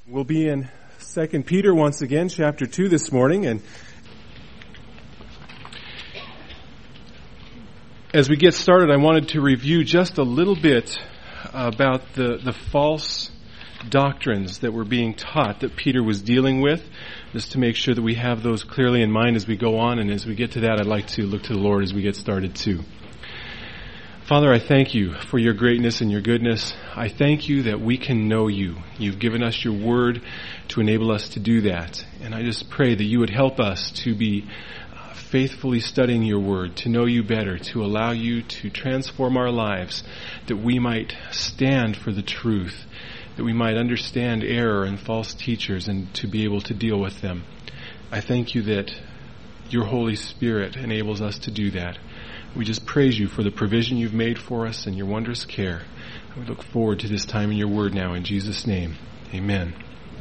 We'll be in 2 Peter once again, chapter 2 this morning. And as we get started, I wanted to review just a little bit about the false doctrines that were being taught that Peter was dealing with, just to make sure that we have those clearly in mind as we go on. And as we get to that, I'd like to look to the Lord as we get started too. Father, I thank you for your greatness and your goodness. I thank you that we can know you. You've given us your word to enable us to do that. And I just pray that you would help us to be faithfully studying your word, to know you better, to allow you to transform our lives, that we might stand for the truth, that we might understand error and false teachers and to be able to deal with them. I thank you that your Holy Spirit enables us to do that. We just praise you for the provision you've made for us and your wondrous care. We look forward to this time in your word now. In Jesus' name, amen.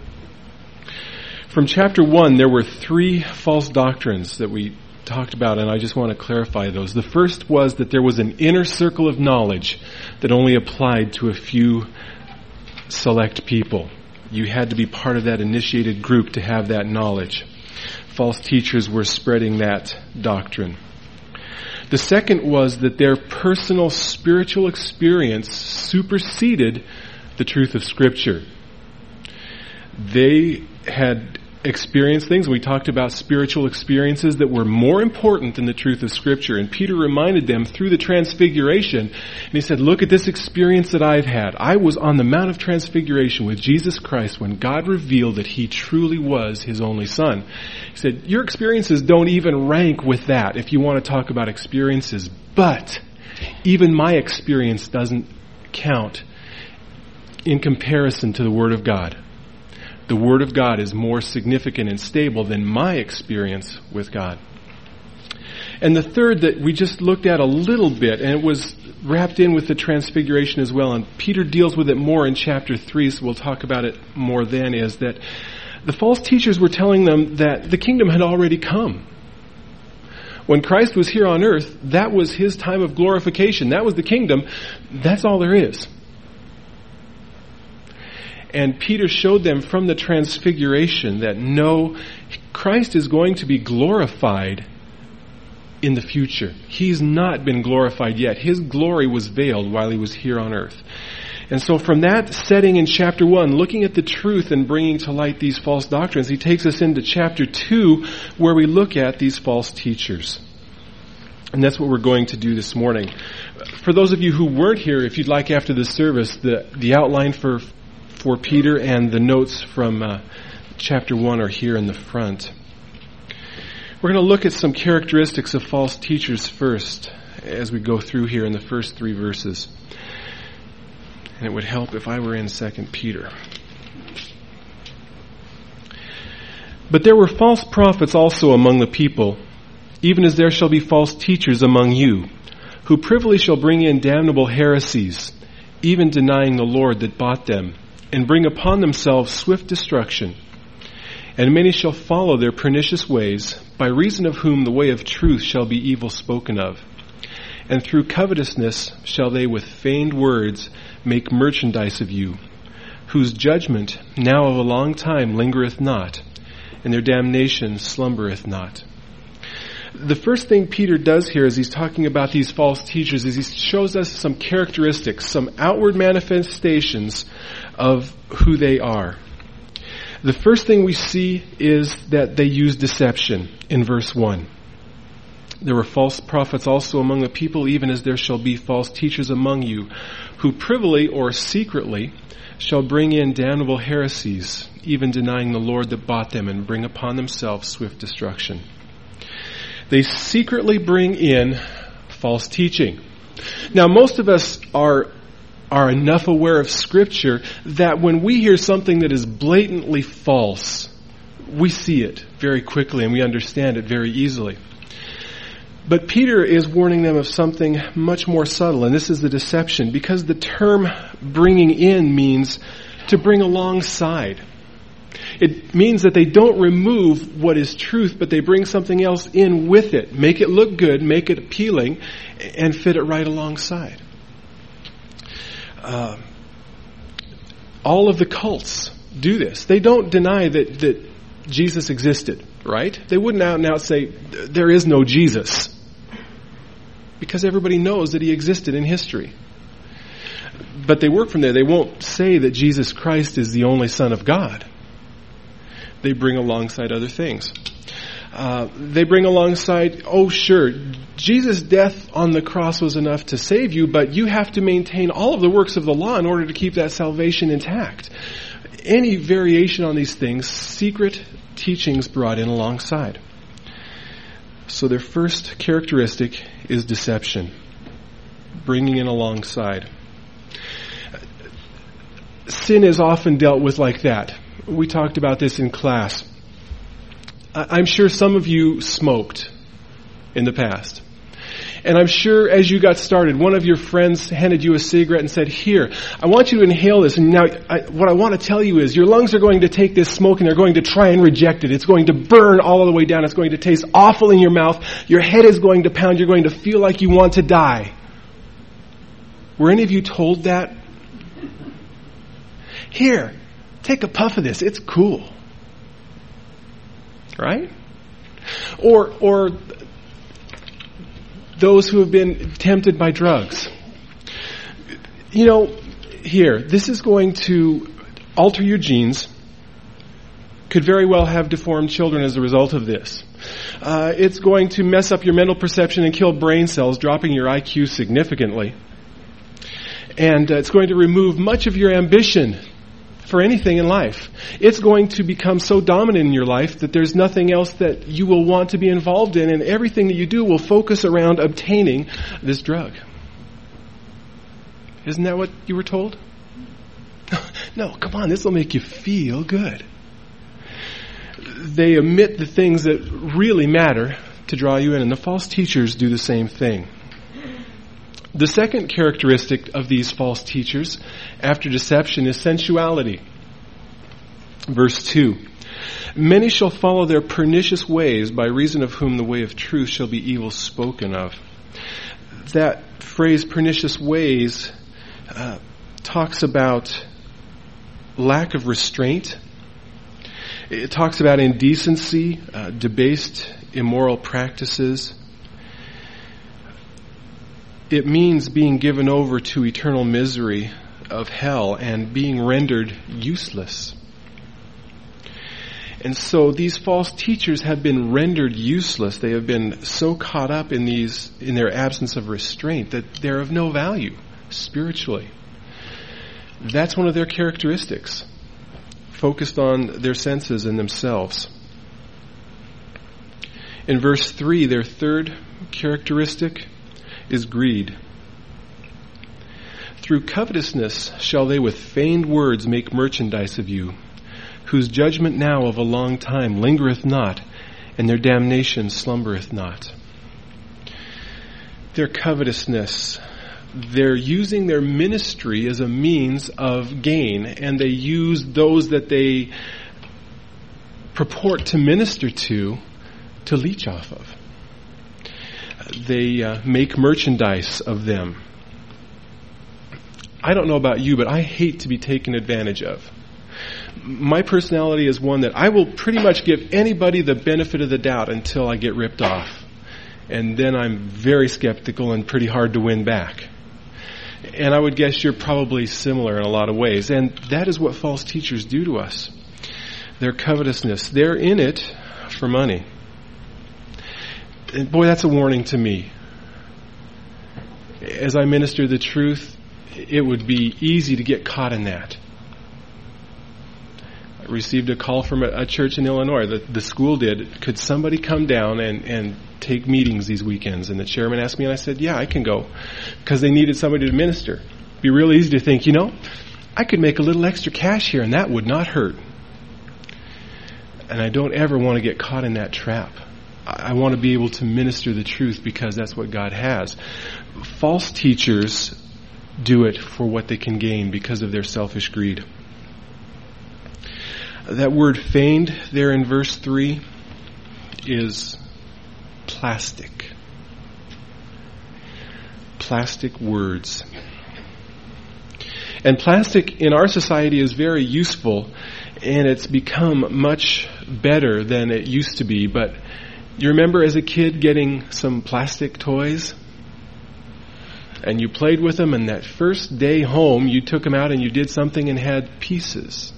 From chapter 1, there were 3 false doctrines that we talked about, and I just want to clarify those. The first was that there was an inner circle of knowledge that only applied to a few select people. You had to be part of that initiated group to have that knowledge. False teachers were spreading that doctrine. The second was that their personal spiritual experience superseded the truth of Scripture. They had experienced things. We talked about spiritual experiences that were more important than the truth of Scripture. And Peter reminded them through the Transfiguration, and he said, look at this experience that I've had. I was on the Mount of Transfiguration with Jesus Christ when God revealed that he truly was his only Son. He said, your experiences don't even rank with that if you want to talk about experiences. But even my experience doesn't count in comparison to the Word of God. The Word of God is more significant and stable than my experience with God. And the third that we just looked at a little bit, and it was wrapped in with the Transfiguration as well, and Peter deals with it more in chapter 3, so we'll talk about it more then, is that the false teachers were telling them that the kingdom had already come. When Christ was here on earth, that was his time of glorification. That was the kingdom. That's all there is. And Peter showed them from the Transfiguration that no, Christ is going to be glorified in the future. He's not been glorified yet. His glory was veiled while he was here on earth. And so from that setting in chapter 1, looking at the truth and bringing to light these false doctrines, he takes us into chapter 2 where we look at these false teachers. And that's what we're going to do this morning. For those of you who weren't here, if you'd like after the service, the outline for Peter and the notes from chapter 1 are here in the front. We're going to look at some characteristics of false teachers first as we go through here in the first 3 verses. And it would help if I were in 2 Peter. But there were false prophets also among the people, even as there shall be false teachers among you, who privily shall bring in damnable heresies, even denying the Lord that bought them, and bring upon themselves swift destruction. And many shall follow their pernicious ways, by reason of whom the way of truth shall be evil spoken of. And through covetousness shall they with feigned words make merchandise of you, whose judgment now of a long time lingereth not, and their damnation slumbereth not. The first thing Peter does here as he's talking about these false teachers is he shows us some characteristics, some outward manifestations of who they are. The first thing we see is that they use deception in verse 1. There were false prophets also among the people, even as there shall be false teachers among you, who privily or secretly shall bring in damnable heresies, even denying the Lord that bought them, and bring upon themselves swift destruction. They secretly bring in false teaching. Now, most of us are enough aware of Scripture that when we hear something that is blatantly false, we see it very quickly and we understand it very easily. But Peter is warning them of something much more subtle, and this is the deception, because the term bringing in means to bring alongside. It means that they don't remove what is truth, but they bring something else in with it. Make it look good, make it appealing, and fit it right alongside. All of the cults do this. They don't deny that Jesus existed, right? They wouldn't out and out say, there is no Jesus. Because everybody knows that he existed in history. But they work from there. They won't say that Jesus Christ is the only Son of God. They bring alongside other things. They bring alongside, oh sure, Jesus' death on the cross was enough to save you, but you have to maintain all of the works of the law in order to keep that salvation intact. Any variation on these things, secret teachings brought in alongside. So their first characteristic is deception, bringing in alongside. Sin is often dealt with like that. We talked about this in class. I'm sure some of you smoked in the past. And I'm sure as you got started, one of your friends handed you a cigarette and said, here, I want you to inhale this. And now what I want to tell you is your lungs are going to take this smoke and they're going to try and reject it. It's going to burn all the way down. It's going to taste awful in your mouth. Your head is going to pound. You're going to feel like you want to die. Were any of you told that? Here, take a puff of this. It's cool. Right? Or those who have been tempted by drugs. You know, here, this is going to alter your genes. Could very well have deformed children as a result of this. It's going to mess up your mental perception and kill brain cells, dropping your IQ significantly. And it's going to remove much of your ambition for anything in life. It's going to become so dominant in your life that there's nothing else that you will want to be involved in, and everything that you do will focus around obtaining this drug. Isn't that what you were told? No, come on, this will make you feel good. They omit the things that really matter to draw you in, and the false teachers do the same thing. The second characteristic of these false teachers, after deception, is sensuality. Verse 2. Many shall follow their pernicious ways, by reason of whom the way of truth shall be evil spoken of. That phrase, pernicious ways, talks about lack of restraint. It talks about indecency, debased, immoral practices. It means being given over to eternal misery of hell and being rendered useless. And so these false teachers have been rendered useless. They have been so caught up in their absence of restraint that they're of no value spiritually. That's one of their characteristics, focused on their senses and themselves. In verse 3, their third characteristic is greed. Through covetousness shall they with feigned words make merchandise of you, whose judgment now of a long time lingereth not, and their damnation slumbereth not. Their covetousness, they're using their ministry as a means of gain, and they use those that they purport to minister to leech off of. They make merchandise of them. I don't know about you, but I hate to be taken advantage of. My personality is one that I will pretty much give anybody the benefit of the doubt until I get ripped off. And then I'm very skeptical and pretty hard to win back. And I would guess you're probably similar in a lot of ways. And that is what false teachers do to us. Their covetousness. They're in it for money. And boy, that's a warning to me. As I minister the truth, it would be easy to get caught in that. I received a call from a church in Illinois. The school did. Could somebody come down and take meetings these weekends? And the chairman asked me, and I said, yeah, I can go. Because they needed somebody to minister. It'd be real easy to think, I could make a little extra cash here, and that would not hurt. And I don't ever want to get caught in that trap. I want to be able to minister the truth because that's what God has. False teachers do it for what they can gain because of their selfish greed. That word feigned there in verse 3 is plastic. Plastic words. And plastic in our society is very useful, and it's become much better than it used to be. But you remember as a kid getting some plastic toys? And you played with them, and that first day home, you took them out and you did something and had pieces.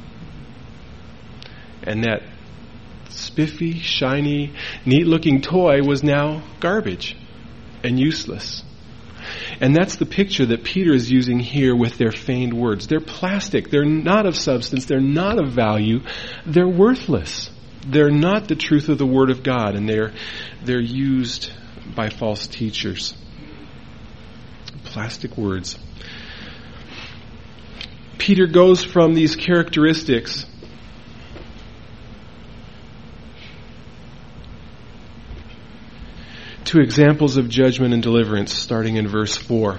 And that spiffy, shiny, neat-looking toy was now garbage and useless. And that's the picture that Peter is using here with their feigned words. They're plastic. They're not of substance. They're not of value. They're worthless. They're not the truth of the Word of God, and they're used by false teachers. Plastic words. Peter goes from these characteristics to examples of judgment and deliverance, starting in verse 4.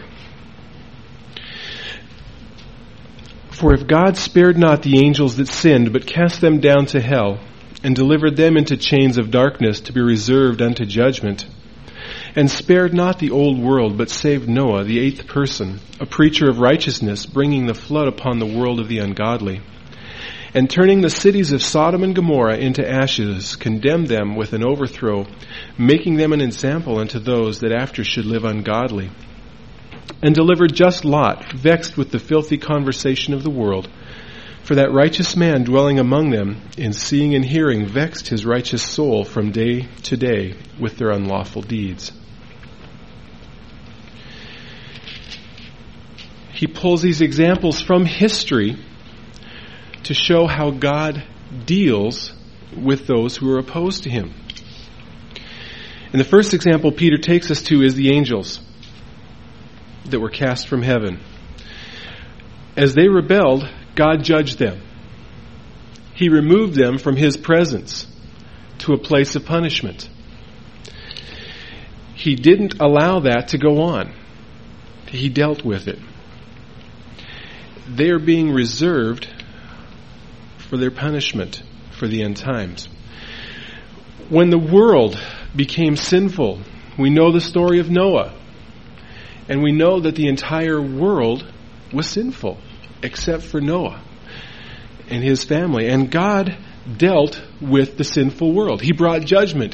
For if God spared not the angels that sinned, but cast them down to hell, and delivered them into chains of darkness to be reserved unto judgment, and spared not the old world, but saved Noah, the eighth person, a preacher of righteousness, bringing the flood upon the world of the ungodly, and turning the cities of Sodom and Gomorrah into ashes, condemned them with an overthrow, making them an example unto those that after should live ungodly, and delivered just Lot, vexed with the filthy conversation of the world. For that righteous man dwelling among them, in seeing and hearing, vexed his righteous soul from day to day with their unlawful deeds. He pulls these examples from history to show how God deals with those who are opposed to him. And the first example Peter takes us to is the angels that were cast from heaven. As they rebelled, God judged them. He removed them from his presence to a place of punishment. He didn't allow that to go on. He dealt with it. They are being reserved for their punishment for the end times. When the world became sinful, we know the story of Noah. And we know that the entire world was sinful, except for Noah and his family. And God dealt with the sinful world. He brought judgment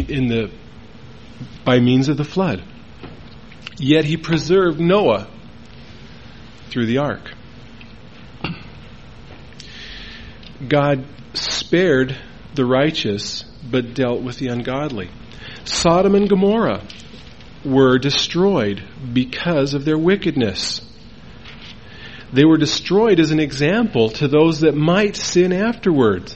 by means of the flood. Yet he preserved Noah through the ark. God spared the righteous, but dealt with the ungodly. Sodom and Gomorrah were destroyed because of their wickedness. They were destroyed as an example to those that might sin afterwards.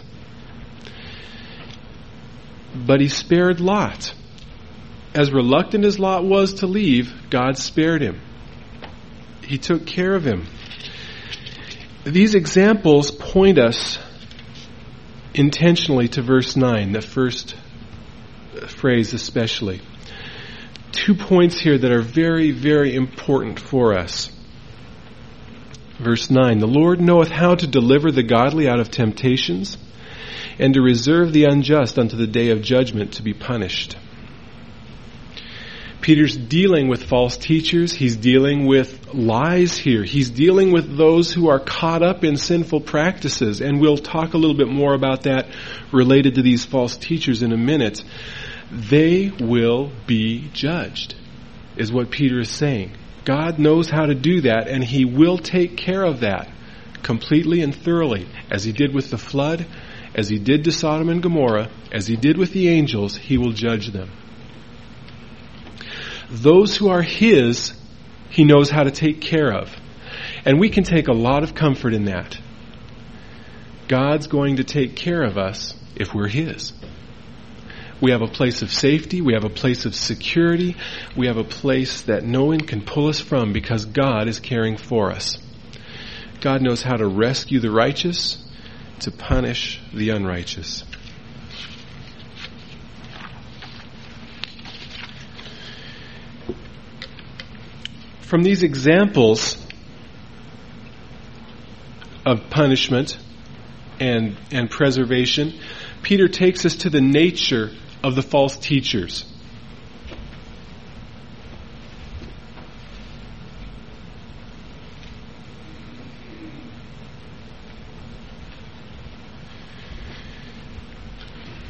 But he spared Lot. As reluctant as Lot was to leave, God spared him. He took care of him. These examples point us intentionally to verse 9, the first phrase especially. 2 points here that are very, very important for us. Verse 9, the Lord knoweth how to deliver the godly out of temptations, and to reserve the unjust unto the day of judgment to be punished. Peter's dealing with false teachers. He's dealing with lies here. He's dealing with those who are caught up in sinful practices. And we'll talk a little bit more about that related to these false teachers in a minute. They will be judged, is what Peter is saying. God knows how to do that, and he will take care of that completely and thoroughly, as he did with the flood, as he did to Sodom and Gomorrah, as he did with the angels. He will judge them. Those who are his, he knows how to take care of. And we can take a lot of comfort in that. God's going to take care of us if we're his. We have a place of safety. We have a place of security. We have a place that no one can pull us from because God is caring for us. God knows how to rescue the righteous, to punish the unrighteous. From these examples of punishment and preservation, Peter takes us to the nature of the false teachers.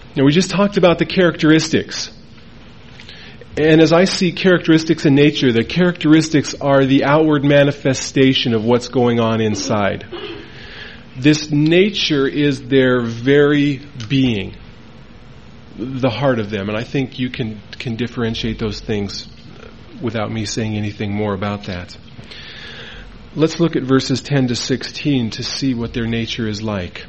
Now, we just talked about the characteristics. And as I see characteristics in nature, the characteristics are the outward manifestation of what's going on inside. This nature is their very being, the heart of them. And I think you can differentiate those things without me saying anything more about that. Let's look at verses 10 to 16 to see what their nature is like.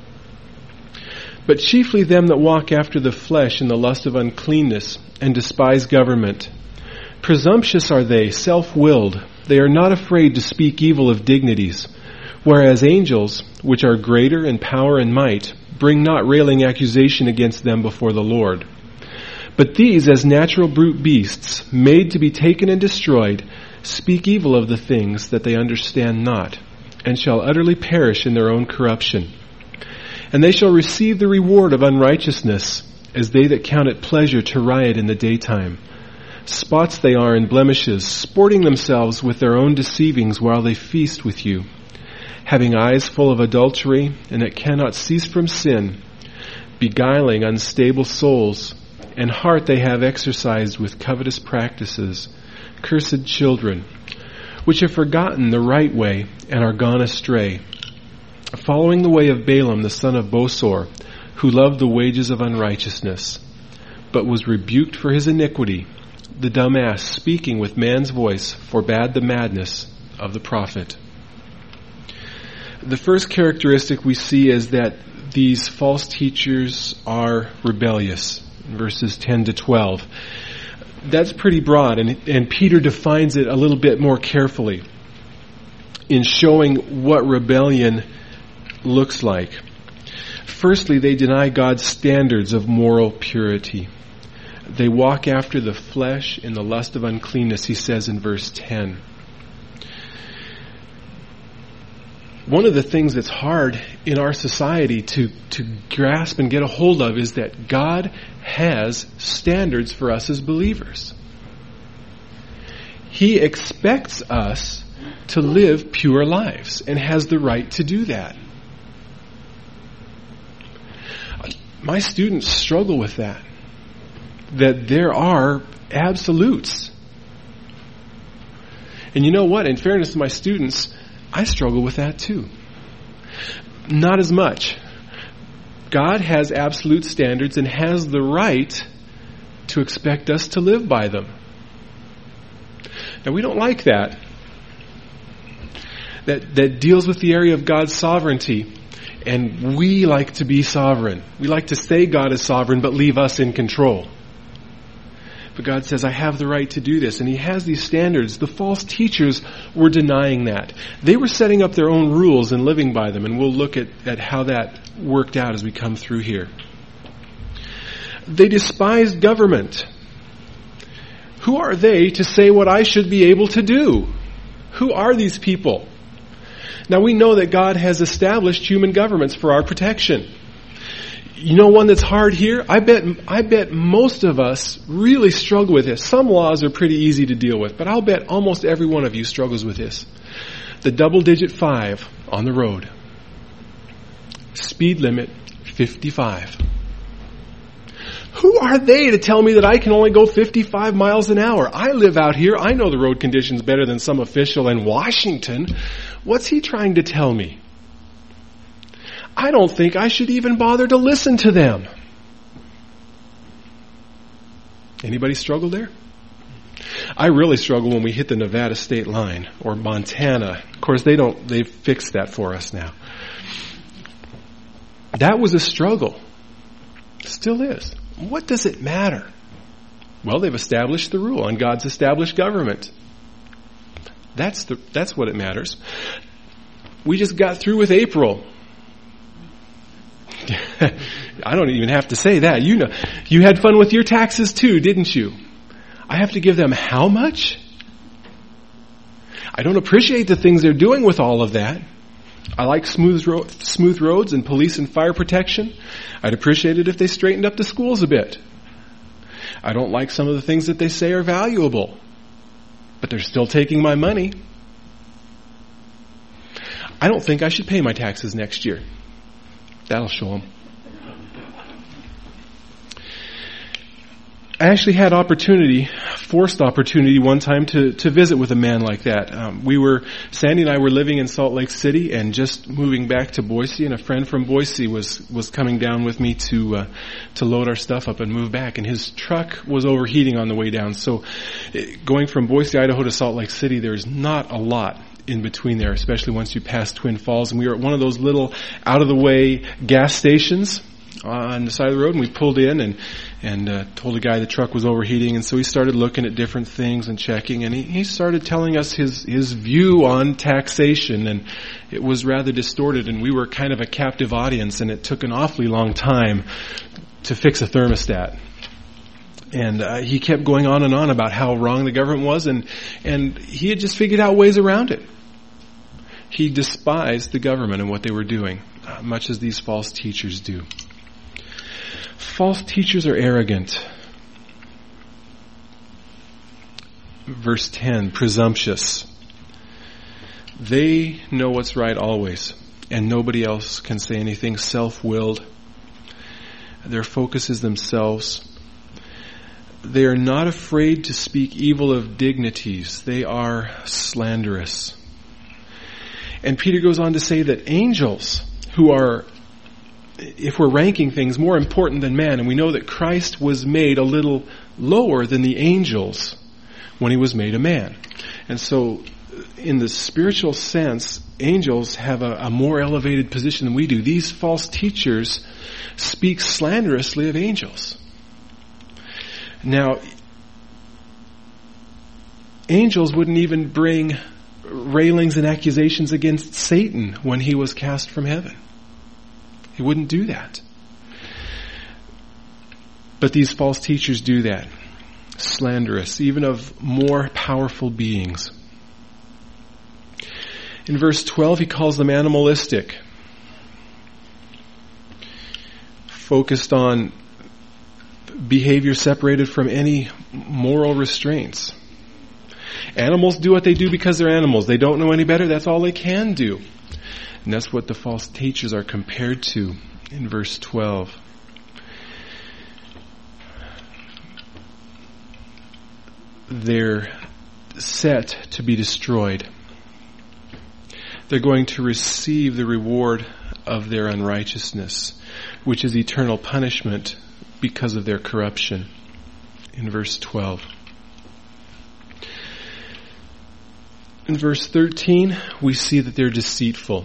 But chiefly them that walk after the flesh in the lust of uncleanness and despise government. Presumptuous are they, self-willed. They are not afraid to speak evil of dignities. Whereas angels, which are greater in power and might, bring not railing accusation against them before the Lord. But these, as natural brute beasts, made to be taken and destroyed, speak evil of the things that they understand not, and shall utterly perish in their own corruption. And they shall receive the reward of unrighteousness, as they that count it pleasure to riot in the daytime. Spots they are in blemishes, sporting themselves with their own deceivings while they feast with you, having eyes full of adultery, and that cannot cease from sin, beguiling unstable souls, and heart they have exercised with covetous practices, cursed children, which have forgotten the right way and are gone astray, following the way of Balaam the son of Bosor, who loved the wages of unrighteousness, but was rebuked for his iniquity. The dumb ass, speaking with man's voice, forbade the madness of the prophet. The first characteristic we see is that these false teachers are rebellious, in verses 10 to 12. That's pretty broad, and Peter defines it a little bit more carefully in showing what rebellion looks like. Firstly, they deny God's standards of moral purity. They walk after the flesh in the lust of uncleanness, he says in verse 10. One of the things that's hard in our society to grasp and get a hold of is that God has standards for us as believers. He expects us to live pure lives and has the right to do that. My students struggle with that there are absolutes. And you know what? In fairness to my students, I struggle with that too. Not as much. God has absolute standards and has the right to expect us to live by them. Now, we don't like that. That deals with the area of God's sovereignty. And we like to be sovereign. We like to say God is sovereign, but leave us in control. But God says, I have the right to do this. And He has these standards. The false teachers were denying that. They were setting up their own rules and living by them. And we'll look at how that worked out as we come through here. They despised government. Who are they to say what I should be able to do? Who are these people? Now we know that God has established human governments for our protection. You know one that's hard here? I bet most of us really struggle with this. Some laws are pretty easy to deal with, but I'll bet almost every one of you struggles with this. The double-digit 5 on the road. Speed limit 55. Who are they to tell me that I can only go 55 miles an hour? I live out here. I know the road conditions better than some official in Washington. What's he trying to tell me? I don't think I should even bother to listen to them. Anybody struggle there? I really struggle when we hit the Nevada state line or Montana. Of course, they've fixed that for us now. That was a struggle. Still is. What does it matter? Well, they've established the rule, and God's established government. That's what it matters. We just got through with April. I don't even have to say that. You know, you had fun with your taxes too, didn't you? I have to give them how much? I don't appreciate the things they're doing with all of that. I like smooth roads and police and fire protection. I'd appreciate it if they straightened up the schools a bit. I don't like some of the things that they say are valuable, but they're still taking my money. I don't think I should pay my taxes next year. That'll show them. I actually had forced opportunity one time to visit with a man like that. Sandy and I were living in Salt Lake City and just moving back to Boise, and a friend from Boise was coming down with me to load our stuff up and move back, and his truck was overheating on the way down. So going from Boise, Idaho to Salt Lake City, there's not a lot in between there, especially once you pass Twin Falls. And we were at one of those little out-of-the-way gas stations on the side of the road, and we pulled in and told the guy the truck was overheating, and so he started looking at different things and checking, and he started telling us his view on taxation, and it was rather distorted, and we were kind of a captive audience, and it took an awfully long time to fix a thermostat. And he kept going on and on about how wrong the government was, and he had just figured out ways around it. He despised the government and what they were doing, much as these false teachers do. False teachers are arrogant. Verse 10, presumptuous. They know what's right always, and nobody else can say anything. Self-willed. Their focus is themselves. They are not afraid to speak evil of dignities. They are slanderous. And Peter goes on to say that angels, who are, if we're ranking things, more important than man, and we know that Christ was made a little lower than the angels when he was made a man. And so, in the spiritual sense, angels have a more elevated position than we do. These false teachers speak slanderously of angels. Now, angels wouldn't even bring railings and accusations against Satan when he was cast from heaven. He wouldn't do that. But these false teachers do that. Slanderous, even of more powerful beings. In verse 12, he calls them animalistic. Focused on behavior separated from any moral restraints. Animals do what they do because they're animals. They don't know any better. That's all they can do. And that's what the false teachers are compared to in verse 12. They're set to be destroyed. They're going to receive the reward of their unrighteousness, which is eternal punishment because of their corruption. In verse 12. In verse 13, we see that they're deceitful.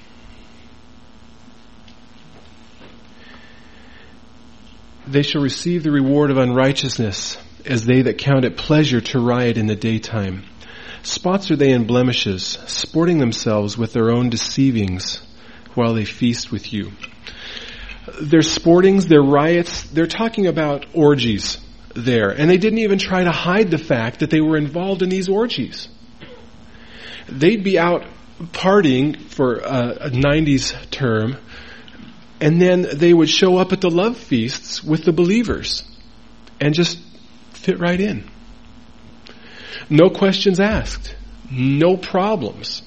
They shall receive the reward of unrighteousness, as they that count it pleasure to riot in the daytime. Spots are they in blemishes, sporting themselves with their own deceivings, while they feast with you. Their sportings, their riots, they're talking about orgies there. And they didn't even try to hide the fact that they were involved in these orgies. They'd be out partying, for a 90s term, and then they would show up at the love feasts with the believers and just fit right in. No questions asked. No problems.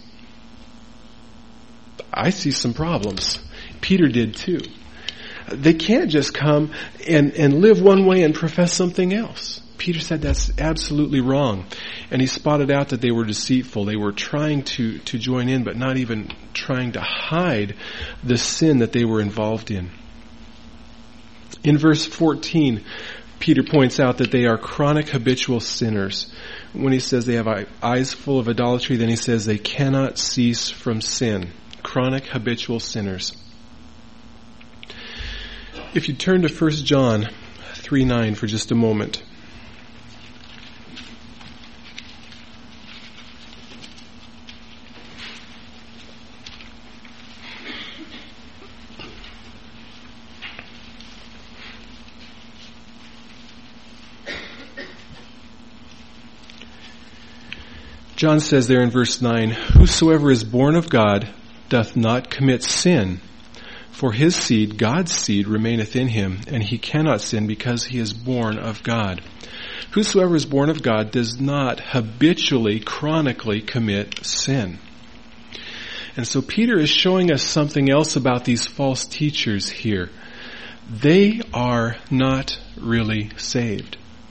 I see some problems. Peter did too. They can't just come and live one way and profess something else. Peter said that's absolutely wrong. And he spotted out that they were deceitful. They were trying to join in, but not even trying to hide the sin that they were involved in. In verse 14, Peter points out that they are chronic habitual sinners. When he says they have eyes full of idolatry, then he says they cannot cease from sin. Chronic habitual sinners. If you turn to 1 John 3:9 for just a moment. John says there in verse 9, "Whosoever is born of God doth not commit sin, for his seed, God's seed, remaineth in him, and he cannot sin because he is born of God." Whosoever is born of God does not habitually, chronically commit sin. And so Peter is showing us something else about these false teachers here. They are not really saved.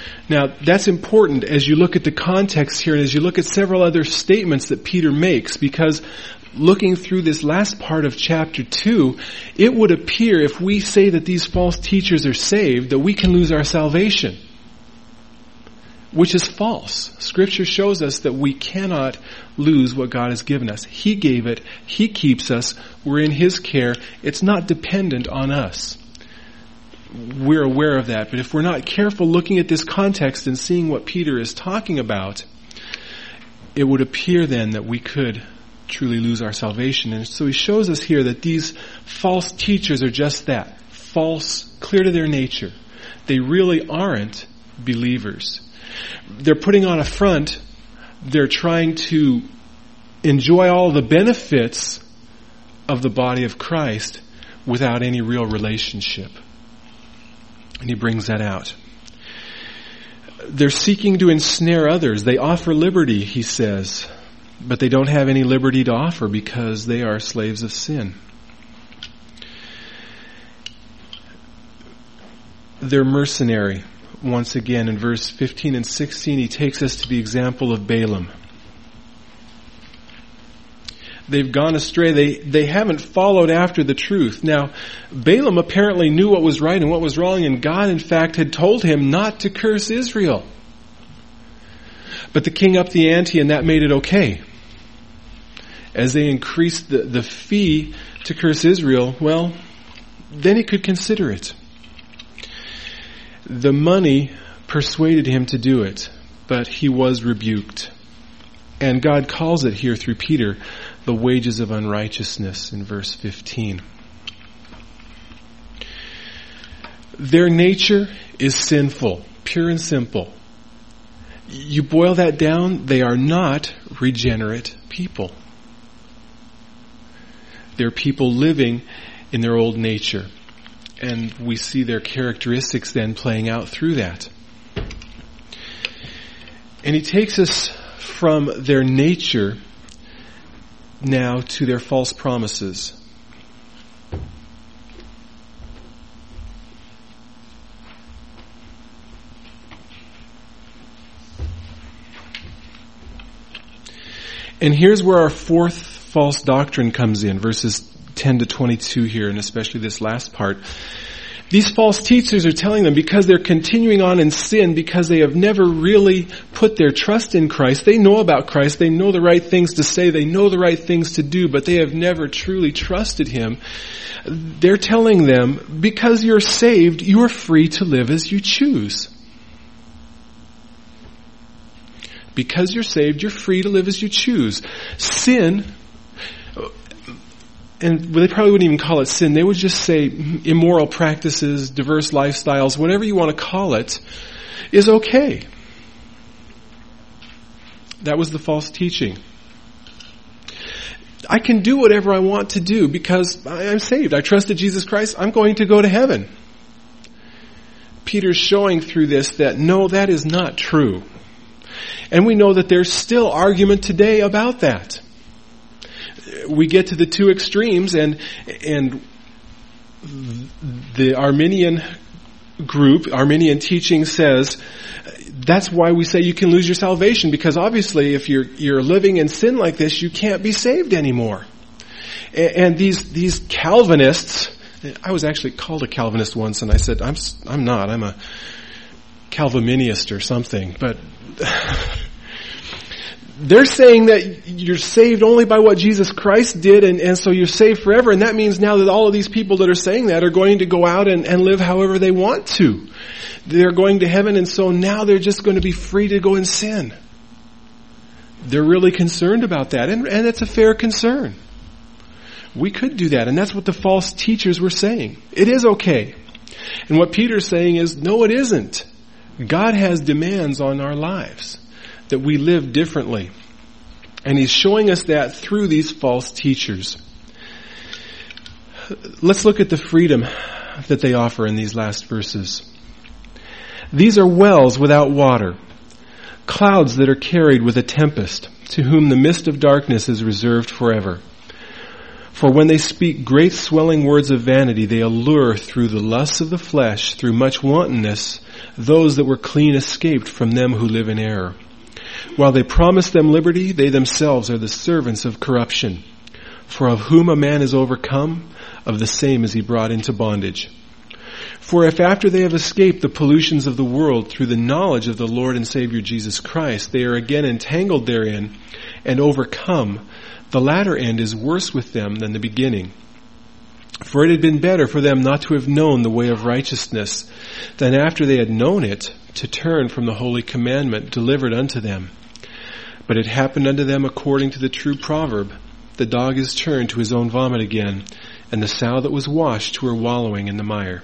Now, that's important as you look at the context here and as you look at several other statements that Peter makes, because looking through this last part of chapter 2, it would appear if we say that these false teachers are saved, that we can lose our salvation, which is false. Scripture shows us that we cannot lose what God has given us. He gave it. He keeps us. We're in His care. It's not dependent on us. We're aware of that. But if we're not careful looking at this context and seeing what Peter is talking about, it would appear then that we could truly lose our salvation. And so he shows us here that these false teachers are just that. False, clear to their nature. They really aren't believers. They're putting on a front. They're trying to enjoy all the benefits of the body of Christ without any real relationship. And he brings that out. They're seeking to ensnare others. They offer liberty, he says, but they don't have any liberty to offer because they are slaves of sin. They're mercenary. Once again, in verse 15 and 16, he takes us to the example of Balaam. They've gone astray. They haven't followed after the truth. Now, Balaam apparently knew what was right and what was wrong, and God, in fact, had told him not to curse Israel. But the king upped the ante, and that made it okay. As they increased the fee to curse Israel, well, then he could consider it. The money persuaded him to do it, but he was rebuked. And God calls it here through Peter, the wages of unrighteousness in verse 15. Their nature is sinful, pure and simple. You boil that down, they are not regenerate people. They're people living in their old nature. And we see their characteristics then playing out through that. And he takes us from their nature now to their false promises. And here's where our fourth false doctrine comes in, verses 10 to 22 here, and especially this last part. These false teachers are telling them because they're continuing on in sin, because they have never really put their trust in Christ. They know about Christ. They know the right things to say. They know the right things to do, but they have never truly trusted Him. They're telling them, because you're saved, you're free to live as you choose. Because you're saved, you're free to live as you choose. Sin, and they probably wouldn't even call it sin. They would just say immoral practices, diverse lifestyles, whatever you want to call it, is okay. That was the false teaching. I can do whatever I want to do because I'm saved. I trusted Jesus Christ. I'm going to go to heaven. Peter's showing through this that no, that is not true. And we know that there's still argument today about that. We get to the two extremes, and the Arminian group, Arminian teaching says that's why we say you can lose your salvation, because obviously if you're living in sin like this, you can't be saved anymore. And these Calvinists, I was actually called a Calvinist once, and I said I'm not. I'm a Calvinist or something, but they're saying that you're saved only by what Jesus Christ did, and so you're saved forever. And that means now that all of these people that are saying that are going to go out and live however they want to. They're going to heaven, and so now they're just going to be free to go and sin. They're really concerned about that, and it's a fair concern. We could do that, and that's what the false teachers were saying. It is okay. And what Peter's saying is, no, it isn't. God has demands on our lives, that we live differently. And He's showing us that through these false teachers. Let's look at the freedom that they offer in these last verses. These are wells without water, clouds that are carried with a tempest, to whom the mist of darkness is reserved forever. For when they speak great swelling words of vanity, they allure through the lusts of the flesh, through much wantonness, those that were clean escaped from them who live in error. While they promise them liberty, they themselves are the servants of corruption. For of whom a man is overcome, of the same is he brought into bondage. For if after they have escaped the pollutions of the world through the knowledge of the Lord and Savior Jesus Christ, they are again entangled therein and overcome, the latter end is worse with them than the beginning. For it had been better for them not to have known the way of righteousness, than after they had known it, to turn from the holy commandment delivered unto them. But it happened unto them according to the true proverb, the dog is turned to his own vomit again, and the sow that was washed to her wallowing in the mire.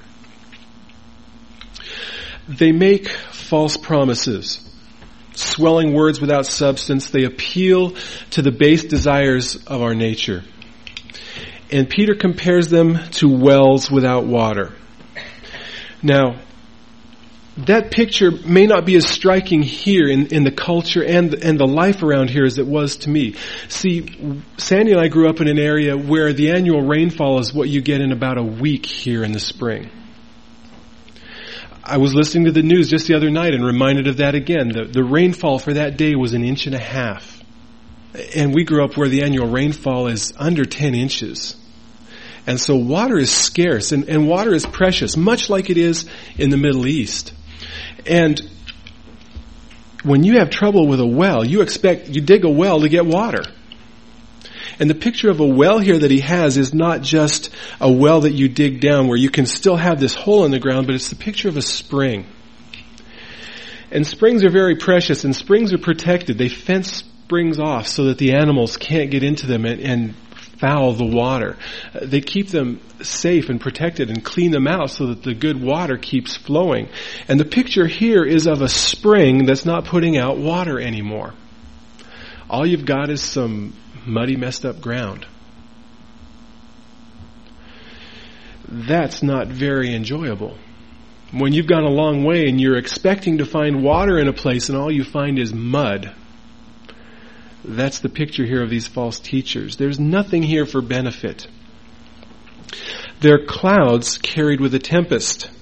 They make false promises, swelling words without substance. They appeal to the base desires of our nature. And Peter compares them to wells without water. Now, that picture may not be as striking here in the culture and the life around here as it was to me. See, Sandy and I grew up in an area where the annual rainfall is what you get in about a week here in the spring. I was listening to the news just the other night and reminded of that again. The rainfall for that day was 1.5 inches. And we grew up where the annual rainfall is under 10 inches. And so water is scarce and water is precious, much like it is in the Middle East. And when you have trouble with a well, you dig a well to get water. And the picture of a well here that he has is not just a well that you dig down where you can still have this hole in the ground, but it's the picture of a spring. And springs are very precious, and springs are protected. They fence springs off so that the animals can't get into them and foul the water. They keep them safe and protected and clean them out so that the good water keeps flowing. And the picture here is of a spring that's not putting out water anymore. All you've got is some muddy, messed up ground. That's not very enjoyable. When you've gone a long way and you're expecting to find water in a place and all you find is mud, that's the picture here of these false teachers. There's nothing here for benefit. They're clouds carried with a tempest.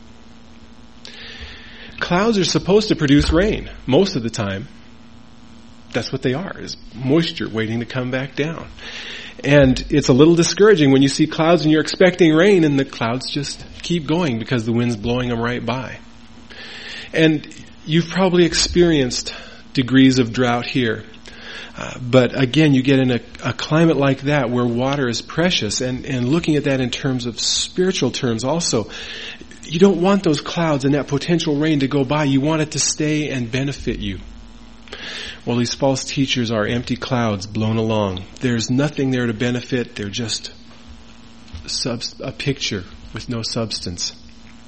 Clouds are supposed to produce rain most of the time. That's what they are, is moisture waiting to come back down. And it's a little discouraging when you see clouds and you're expecting rain and the clouds just keep going because the wind's blowing them right by. And you've probably experienced degrees of drought here. But again, you get in a climate like that where water is precious, and looking at that in terms of spiritual terms also, you don't want those clouds and that potential rain to go by. You want it to stay and benefit you. Well, these false teachers are empty clouds blown along. There's nothing there to benefit. They're just a picture with no substance.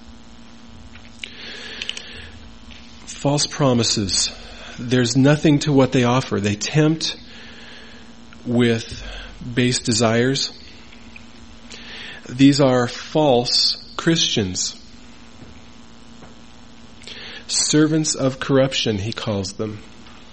False promises. There's nothing to what they offer. They tempt with base desires. These are false Christians. Servants of corruption, he calls them.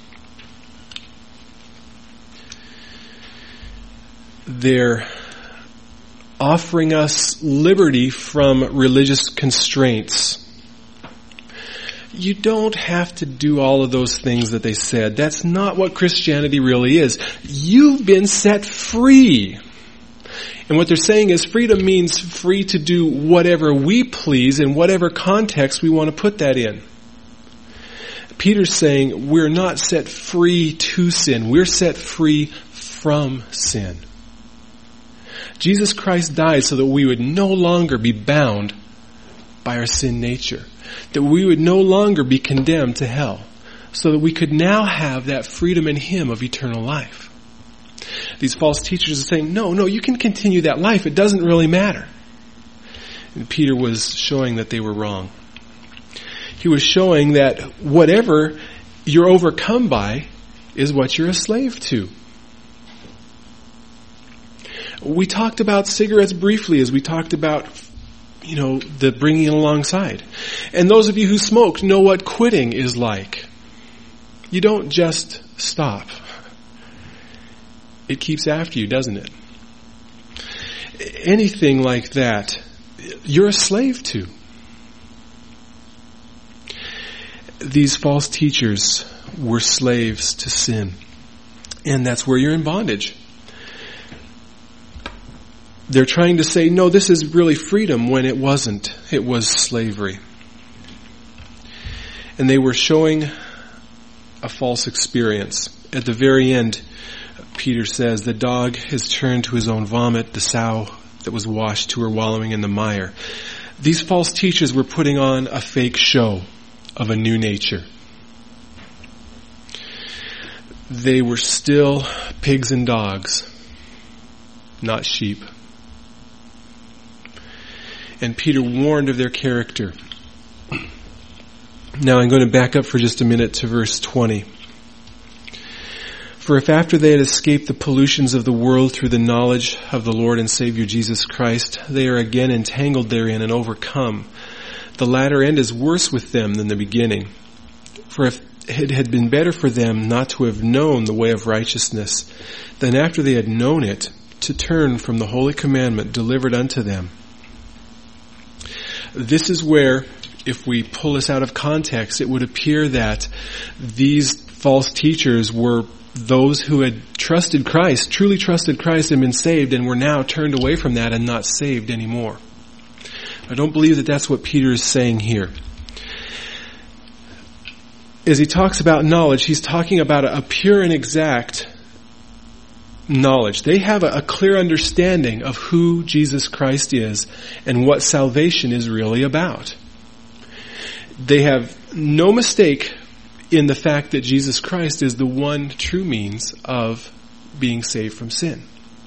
They're offering us liberty from religious constraints. You don't have to do all of those things that they said. That's not what Christianity really is. You've been set free. And what they're saying is freedom means free to do whatever we please in whatever context we want to put that in. Peter's saying we're not set free to sin. We're set free from sin. Jesus Christ died so that we would no longer be bound by our sin nature. That we would no longer be condemned to hell. So that we could now have that freedom in Him of eternal life. These false teachers are saying, no, you can continue that life. It doesn't really matter. And Peter was showing that they were wrong. He was showing that whatever you're overcome by is what you're a slave to. We talked about cigarettes briefly as we talked about, the bringing it alongside. And those of you who smoked know what quitting is like. You don't just stop. It keeps after you, doesn't it? Anything like that, you're a slave to. these false teachers were slaves to sin. And that's where you're in bondage. They're trying to say, no, this is really freedom, when it wasn't. It was slavery. And they were showing a false experience. At the very end, Peter says, the dog has turned to his own vomit, the sow that was washed to her wallowing in the mire. These false teachers were putting on a fake show of a new nature. They were still pigs and dogs, not sheep. And Peter warned of their character. Now I'm going to back up for just a minute to verse 20. For if after they had escaped the pollutions of the world through the knowledge of the Lord and Savior Jesus Christ, they are again entangled therein and overcome, the latter end is worse with them than the beginning. For if it had been better for them not to have known the way of righteousness, than after they had known it, to turn from the holy commandment delivered unto them. This is where, if we pull this out of context, it would appear that these false teachers were those who had trusted Christ, truly trusted Christ and been saved, and were now turned away from that and not saved anymore. I don't believe that that's what Peter is saying here. As he talks about knowledge, he's talking about a pure and exact knowledge. They have a clear understanding of who Jesus Christ is and what salvation is really about. They have no mistake in the fact that Jesus Christ is the one true means of being saved from sin.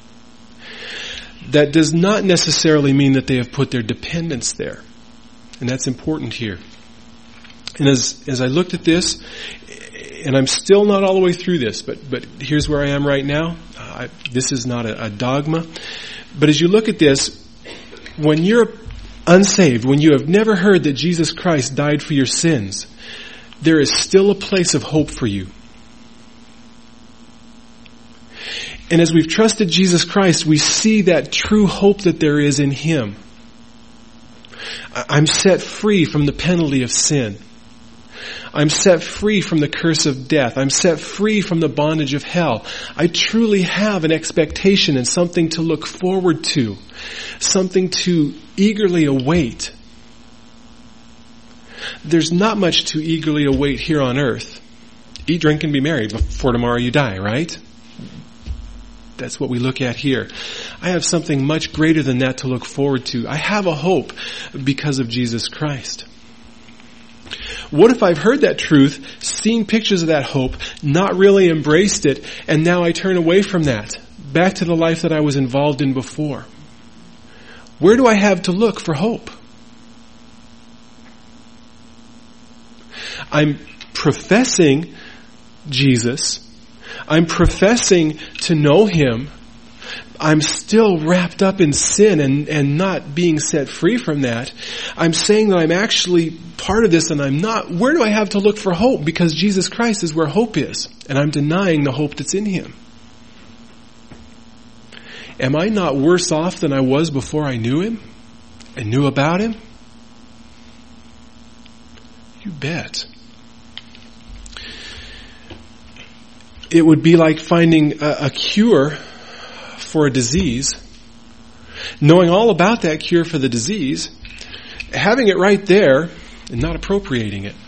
That does not necessarily mean that they have put their dependence there. And that's important here. And as I looked at this, and I'm still not all the way through this, but here's where I am right now. This is not a dogma. But as you look at this, when you're unsaved, when you have never heard that Jesus Christ died for your sins, there is still a place of hope for you. And as we've trusted Jesus Christ, we see that true hope that there is in Him. I'm set free from the penalty of sin. I'm set free from the curse of death. I'm set free from the bondage of hell. I truly have an expectation and something to look forward to, something to eagerly await. There's not much to eagerly await here on earth. Eat, drink, and be merry before tomorrow you die, right? That's what we look at here. I have something much greater than that to look forward to. I have a hope because of Jesus Christ. What if I've heard that truth, seen pictures of that hope, not really embraced it, and now I turn away from that, back to the life that I was involved in before? Where do I have to look for hope? I'm professing Jesus. I'm professing to know Him. I'm still wrapped up in sin and not being set free from that. I'm saying that I'm actually part of this and I'm not. Where do I have to look for hope? Because Jesus Christ is where hope is. And I'm denying the hope that's in Him. Am I not worse off than I was before I knew Him and knew about Him? You bet. It would be like finding a cure for a disease, knowing all about that cure for the disease, having it right there, and not appropriating it.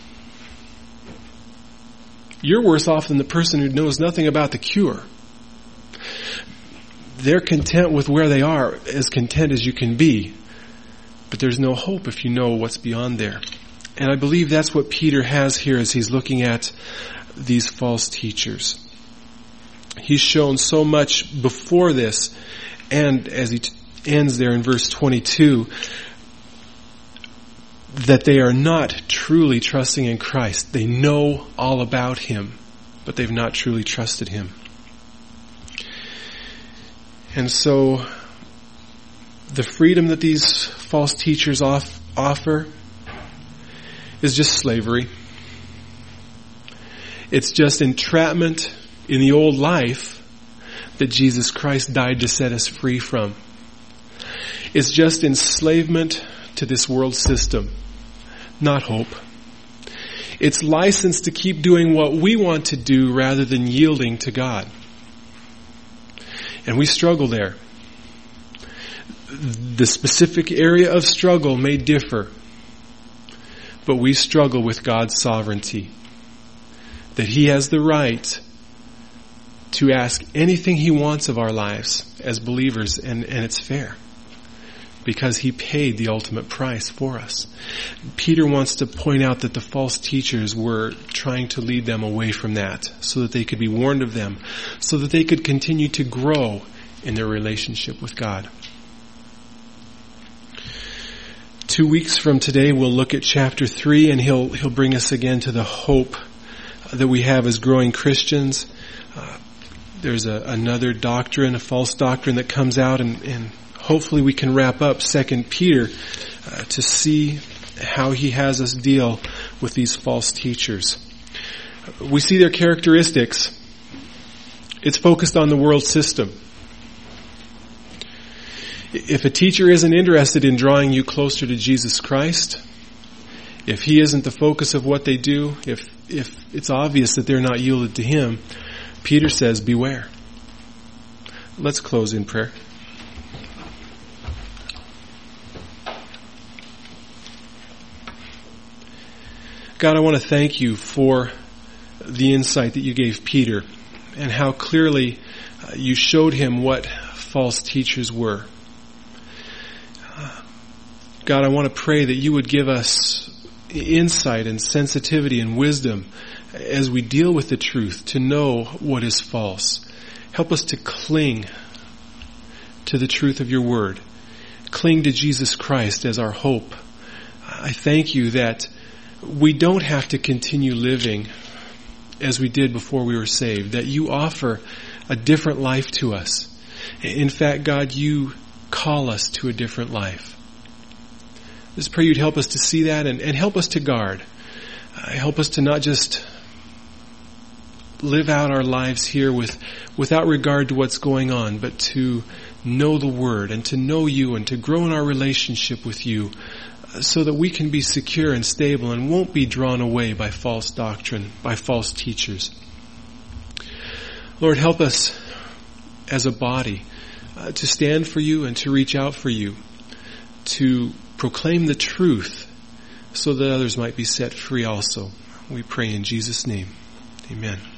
You're worse off than the person who knows nothing about the cure. They're content with where they are, as content as you can be, but there's no hope if you know what's beyond there. And I believe that's what Peter has here as he's looking at these false teachers. He's shown so much before this, and as he ends there in verse 22, that they are not truly trusting in Christ. They know all about Him, but they've not truly trusted Him. And so, the freedom that these false teachers offer is just slavery. It's just entrapment in the old life that Jesus Christ died to set us free from. It's just enslavement to this world system, not hope. It's license to keep doing what we want to do rather than yielding to God. And we struggle there. The specific area of struggle may differ, but we struggle with God's sovereignty. That He has the right to ask anything He wants of our lives as believers, and it's fair. Because He paid the ultimate price for us. Peter wants to point out that the false teachers were trying to lead them away from that so that they could be warned of them, so that they could continue to grow in their relationship with God. 2 weeks from today, we'll look at chapter 3, and he'll bring us again to the hope that we have as growing Christians. There's another doctrine, a false doctrine that comes out, and hopefully we can wrap up 2 Peter to see how he has us deal with these false teachers. We see their characteristics. It's focused on the world system. If a teacher isn't interested in drawing you closer to Jesus Christ, if he isn't the focus of what they do, if it's obvious that they're not yielded to Him, Peter says, beware. Let's close in prayer. God, I want to thank You for the insight that You gave Peter and how clearly You showed him what false teachers were. God, I want to pray that You would give us insight and sensitivity and wisdom as we deal with the truth to know what is false. Help us to cling to the truth of Your word. Cling to Jesus Christ as our hope. I thank You that we don't have to continue living as we did before we were saved, that You offer a different life to us. In fact, God, You call us to a different life. Just pray You'd help us to see that and help us to guard. Help us to not just live out our lives here without regard to what's going on, but to know the Word and to know You and to grow in our relationship with You so that we can be secure and stable and won't be drawn away by false doctrine, by false teachers. Lord, help us as a body to stand for You and to reach out for You, to proclaim the truth so that others might be set free also. We pray in Jesus' name. Amen.